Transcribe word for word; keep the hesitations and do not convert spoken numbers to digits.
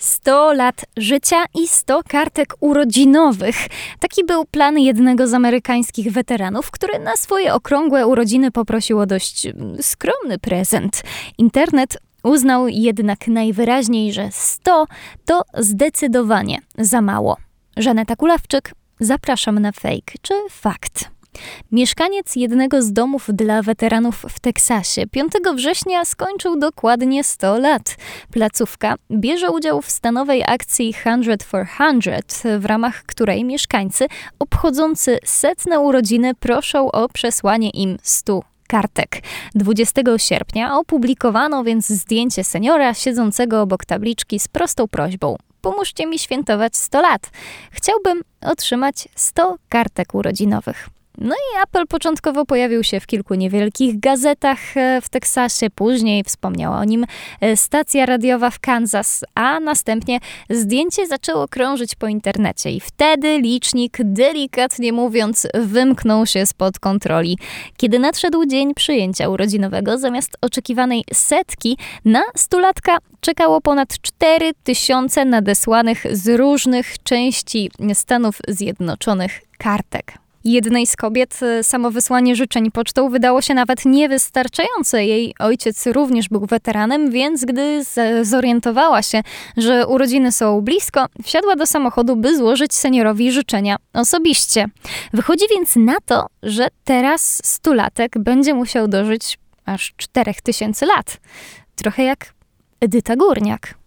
sto lat życia i sto kartek urodzinowych. Taki był plan jednego z amerykańskich weteranów, który na swoje okrągłe urodziny poprosił o dość skromny prezent. Internet uznał jednak najwyraźniej, że sto to zdecydowanie za mało. Żaneta Kulawczyk, zapraszam na fake czy fakt. Mieszkaniec jednego z domów dla weteranów w Teksasie piątego września skończył dokładnie sto lat. Placówka bierze udział w stanowej akcji hundred for hundred, w ramach której mieszkańcy obchodzący setne urodziny proszą o przesłanie im stu kartek. dwudziestego sierpnia opublikowano więc zdjęcie seniora siedzącego obok tabliczki z prostą prośbą: pomóżcie mi świętować sto lat. Chciałbym otrzymać sto kartek urodzinowych. No i apel początkowo pojawił się w kilku niewielkich gazetach w Teksasie, później wspomniała o nim stacja radiowa w Kansas, a następnie zdjęcie zaczęło krążyć po internecie i wtedy licznik, delikatnie mówiąc, wymknął się spod kontroli. Kiedy nadszedł dzień przyjęcia urodzinowego, zamiast oczekiwanej setki, na stulatka czekało ponad cztery tysiące nadesłanych z różnych części Stanów Zjednoczonych kartek. Jednej z kobiet samo wysłanie życzeń pocztą wydało się nawet niewystarczające. Jej ojciec również był weteranem, więc gdy zorientowała się, że urodziny są blisko, wsiadła do samochodu, by złożyć seniorowi życzenia osobiście. Wychodzi więc na to, że teraz stulatek będzie musiał dożyć aż czterech tysięcy lat. Trochę jak Edyta Górniak.